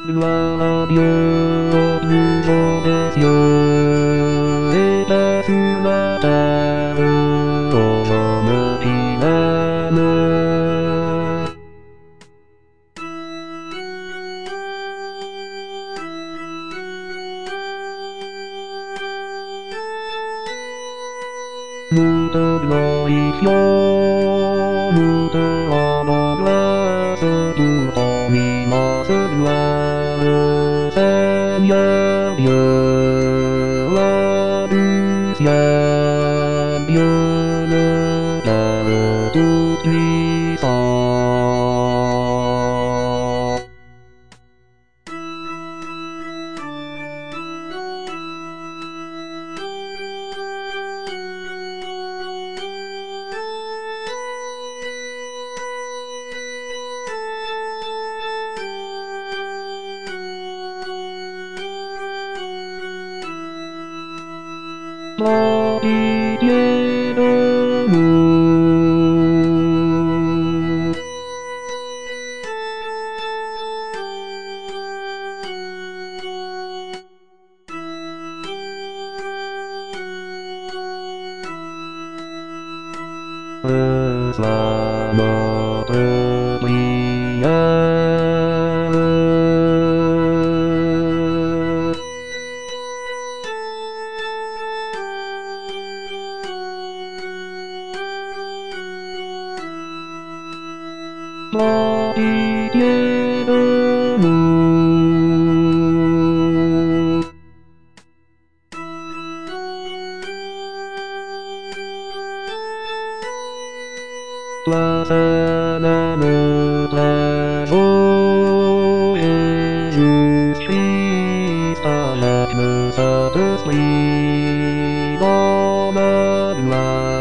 ルは病無常ですよ。得た姿を望みなむ。無駄の意表無駄のラスト見ますは千やびゅはるしやびゅぬだるとりさマリエロムうさまとりやマリエロムPlazana Mutlajo Jesus Christ, I have no Sabbath,